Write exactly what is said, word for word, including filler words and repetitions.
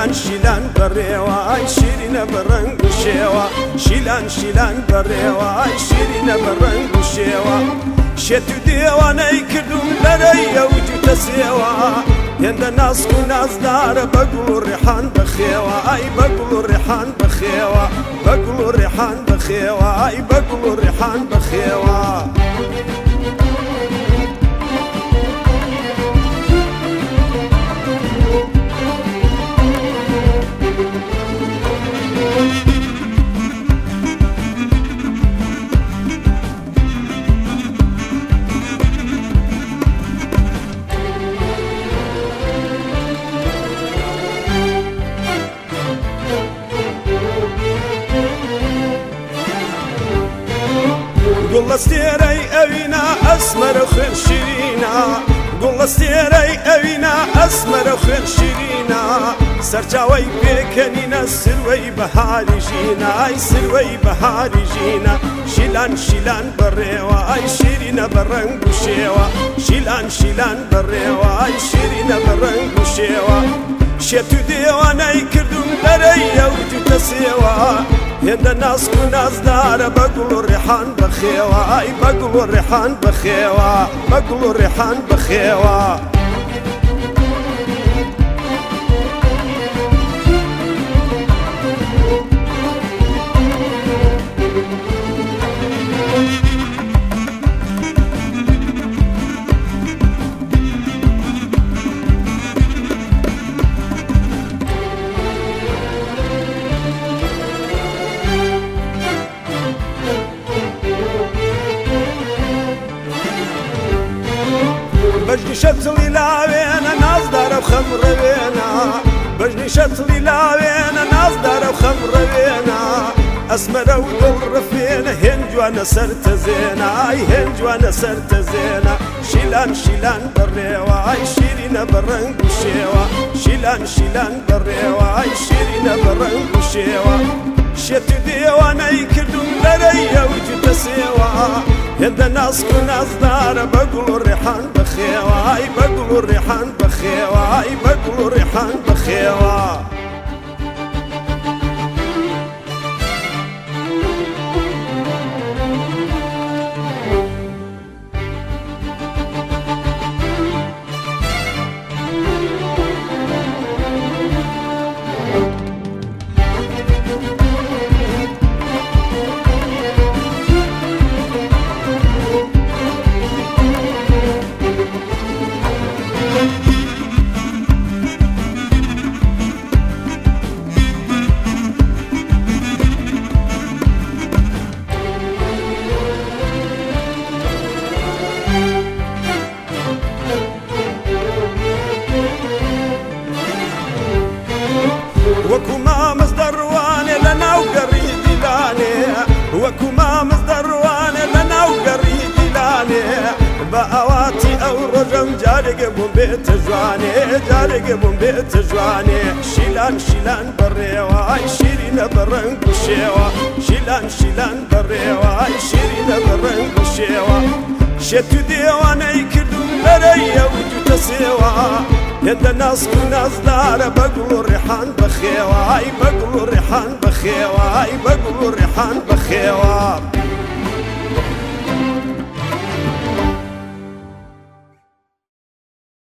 شیلان شیلان بڕێوە ئای شیرینە بەڕەنگ و شێوە شیلان شیلان بەڕێوە ئای شیرینە بەڕەنگ و شێوە شێت و دێوانەی کردوم لەرەی ئەو جوتە سێوە هێندە ناسک و نازدارە بەگوڵ و ڕێحان بەخێوە ئای بەگوڵ و ڕێحان بەخێوە بەگوڵ و ڕێحان بەخێوە ئای بەگوڵ و ڕێحان بەخێوە گوڵەستێرەی ئەوینە ئەسمەرە و خوێن شیرینە گوڵەستێرەی ئەوینە ئەسمەرە و خوێن شیرینە سەرچاوەی پێکەنینە سروەی بەهاری ژینە ئای سروەی بەهاری ژینە شیلان شیلان بەڕێوە ئای شیرینە بەڕەنگ و شێوە شیلان شیلان بەڕێوە ئای شیرینە بەڕەنگ و شێوە شێت و دێوانەی کردوم لەرەی ئەو جوتە سێوە هێندە ناسک و نازدارە بەگوڵ و ڕێحان بەخێوە ئای بەگوڵ و ڕێحان بەخێوە بەگوڵ و ڕێحان بەخێوە بەژنی شەتڵی لاوێنە نازدارە و خەمڕەوێنە بەژنی شەتڵی لاوێنە نازدارە و خەمڕەوێنە ئەسمەرە و دڵڕەفێنە هێن جوانە سەرتەزێنە ئای هێن جوانە سەرتەزێنە شیلان شیلان بەڕێوە ئای شیرینە بەڕەنگ و شێوە شیلان شیلان بەڕێوە ئای شیرینە بەڕەنگ و شێوە شێت و دێوانەی کردوم لەرەی ئەو جوتە سێوە هێندە ناسک و نازدارە بەگوڵ و ڕێحان بەخێوە ئای بەگوڵ و ڕێحان بەخێوە ئای بەگوڵ و ڕێحان بەخێوە وەکو مامەز دەڕوانێ لە ناو گەڕی دیلانێ وەکو مامەز دەڕوانێ لە ناو گەڕی دیلانێ بە ئەواتی ئەو ڕۆژەم جارێگە بووم بێتە جوانێ جارێگە بووم بێتە جوانێ شیلان شیلان بەڕێوە ئای شیرینە بەڕەنگ و شێوە شیلان شیلان بەڕێوە ئای شیرینە بەڕەنگ و شێوە شێت و دێوانەی کردوم لەرەی ئەو جوتە سێوە هێندە ناسک و نازدارە بەگوڵ و ڕێحان بەخێوە ئای بەگوڵ و ڕێحان بەخێوە ئای بەگوڵ و ڕێحان بەخێوە